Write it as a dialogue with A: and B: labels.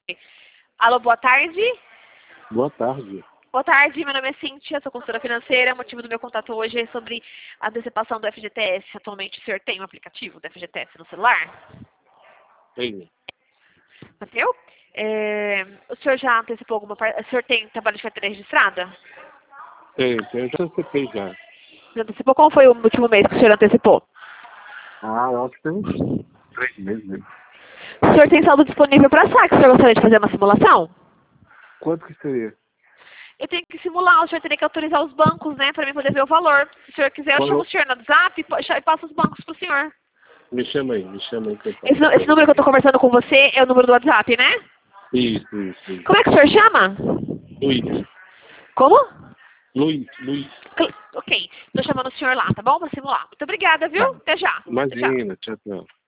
A: Alô, boa tarde.
B: Boa tarde.
A: Boa tarde, meu nome é Cíntia, sou consultora financeira. O motivo do meu contato hoje é sobre a antecipação do FGTS. Atualmente o senhor tem um aplicativo do FGTS no celular?
B: Tenho.
A: Entendeu? O senhor já antecipou alguma parte? O senhor tem trabalho de carteira registrada?
B: Tenho, já antecipei já.
A: Já antecipou? Qual foi o último mês que o senhor antecipou?
B: Eu acho que tem uns 3 meses, né?
A: O senhor tem saldo disponível para saque? O senhor gostaria de fazer uma simulação?
B: Quanto que seria?
A: Eu tenho que simular, o senhor teria que autorizar os bancos, né, para mim poder ver o valor. Se o senhor quiser, eu chamo o senhor no WhatsApp e passo os bancos para o senhor.
B: Me chama aí que eu
A: Esse
B: faço.
A: número que eu estou conversando com você é o número do WhatsApp, né?
B: Isso.
A: Como é que o senhor chama?
B: Luiz.
A: Como?
B: Luiz.
A: Ok, estou chamando o senhor lá, tá bom? Para simular. Muito obrigada, viu? Até já. Tchau.
B: Imagina, tchau.